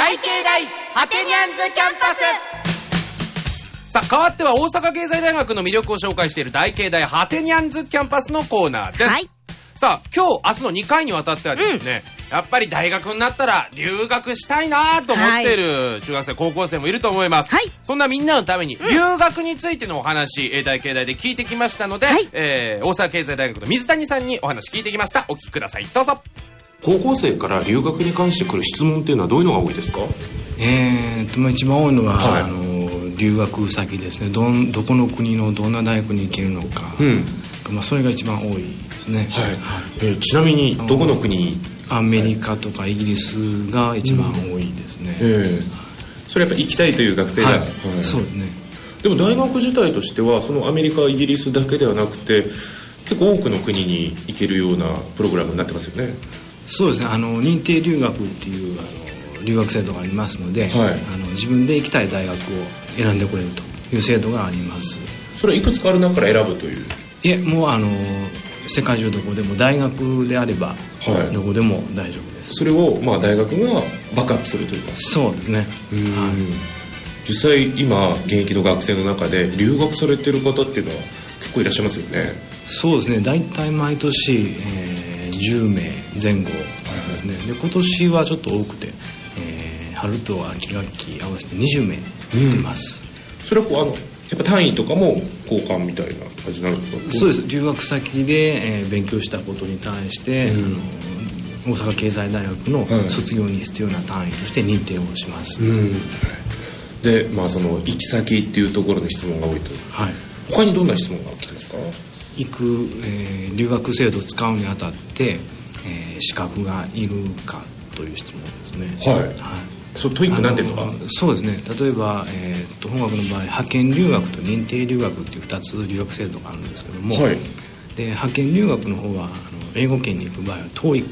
大経大ハテニャンズキャンパス。さあ、変わっては大阪経済大学の魅力を紹介している大経大ハテニャンズキャンパスのコーナーです。はい。さあ、今日明日の2回にわたってはですね、やっぱり大学になったら留学したいなと思っている中学生、高校生もいると思います。はい。そんなみんなのために留学についてのお話、大経大で聞いてきましたので、はい、大阪経済大学の水谷さんにお話聞いてきました。お聞きください。どうぞ。 高校生から留学に関して来る質問っていうのはどういうのが多いですか？ 一番多いのは、はい、留学先ですね。どこの国のどんな大学に行けるのか、それが一番多いですね。 はい。ちなみにどこの国？ アメリカとかイギリスが一番多いですね。 それやっぱ行きたいという学生が、はいそうですね。 でも大学自体としてはそのアメリカイギリスだけではなくて結構多くの国に行けるようなプログラムになってますよね。 そうですね。認定留学っていう留学制度がありますので、はい、自分で行きたい大学を選んでくれるという制度があります。 それはいくつかある中から選ぶという？ いえ、もう世界中どこでも大学であれば、はい、どこでも大丈夫です。 それを大学がバックアップするというか。 そうですね。はい、 実際今現役の学生の中で留学されてる方っていうのは結構いらっしゃいますよね。 そうですね。だいたい毎年、10名前後ですね。で今年はちょっと多くて、春と秋学期合わせて20名います。 それはやっぱ単位とかも交換みたいな感じになるんですか？ そうです。留学先で、勉強したことに対して、大阪経済大学の卒業に必要な単位として認定をします。 で、その行き先っていうところの質問が多いと。はい。他にどんな質問が来てますか？ 行く、留学制度を使うにあたって、資格がいるかという質問ですね。はい。はい。 トイックなんていうのか？ そうですね。例えば、本学の場合派遣留学と認定留学っていう2つ留学制度があるんですけども、はい、で派遣留学の方は英語圏に行く場合は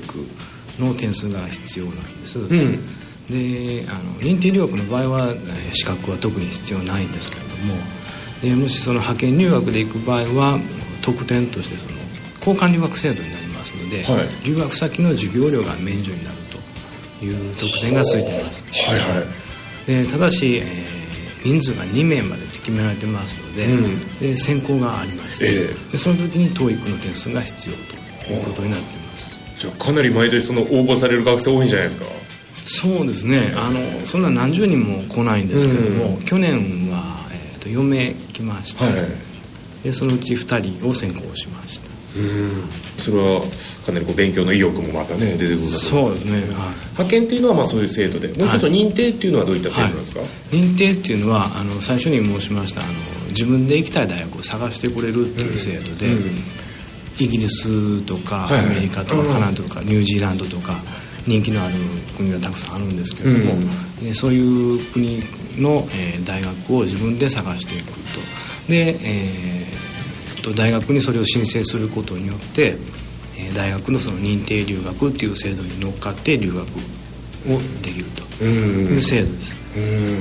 TOEIC の点数が必要なんです。で認定留学の場合は資格は特に必要ないんですけれども、でもしその派遣留学で行く場合は特典として交換留学制度になりますので、はい、留学先の授業料が免除になるという特典がついています。はいはい。でただし、人数が2名までって決められてますので、で選考がありまして、でその時に TOEIC の点数が必要ということになっています。 じゃあかなり毎年応募される学生多いんじゃないですか？ そうですね。そんな何十人も来ないんですけども、去年は、4名来まして、はい、でそのうち2人を選考しました。 それはかなり勉強の意欲もまたね出てくると思います。 そうですね。はい、 派遣っていうのはそういう制度で、もう一つは認定っていうのはどういった制度なんですか？はい、 認定っていうのは最初に申しました自分で行きたい大学を探してくれるっていう制度で、イギリスとかアメリカとかカナダとかニュージーランドとか人気のある国がたくさんあるんですけれども、そういう国の、大学を自分で探していくと。で、大学にそれを申請することによって、大学のその認定留学っていう制度に乗っかって留学をできるという制度です。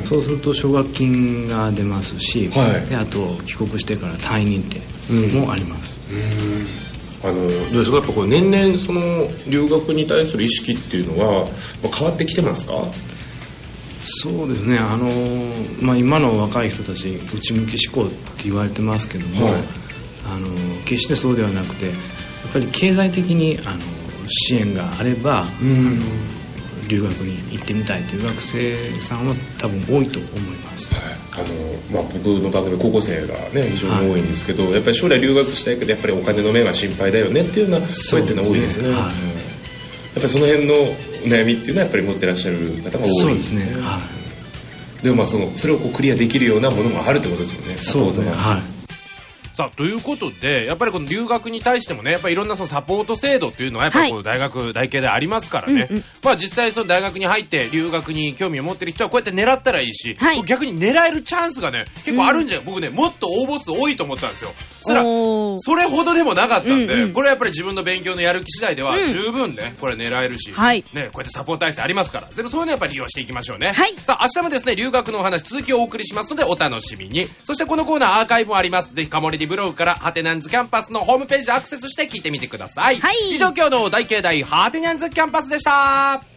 そうすると奨学金が出ますし、であと帰国してから単位認定もあります。 どうですか？やっぱ年々その留学に対する意識っていうのは変わってきてますか？ そうですね。今の若い人たち内向き志向って言われてますけども、決してそうではなくて、やっぱり経済的に支援があれば、留学に行ってみたいという学生さんは多分多いと思います。 僕の番組高校生がね非常に多いんですけど、やっぱり将来留学したいけどやっぱりお金の面は心配だよねっていうような声っていうのは多いですね。やっぱりその辺の悩みっていうのはやっぱり持ってらっしゃる方が多い。そうですね。でもそれをクリアできるようなものもあるってことですよね。 そうですね。 さあということでやっぱりこの留学に対してもねやっぱりいろんなサポート制度っていうのはやっぱり大経でありますからね、実際大学に入って留学に興味を持ってる人はこうやって狙ったらいいし、逆に狙えるチャンスがね結構あるんじゃない、僕ねもっと応募数多いと思ったんですよ。そしたらそれほどでもなかったんで、これはやっぱり自分の勉強のやる気次第では十分ねこれ狙えるし、ね、こうやってサポート体制ありますから、でもそういうのやっぱり利用していきましょうね。さあ明日もですね留学のお話続きをお送りしますのでお楽しみに。そしてこのコーナーアーカイブもあります。ぜひカモレディブログからハテナンズキャンパスのホームページアクセスして聞いてみてください。以上今日の大経大ハテナンズキャンパスでした。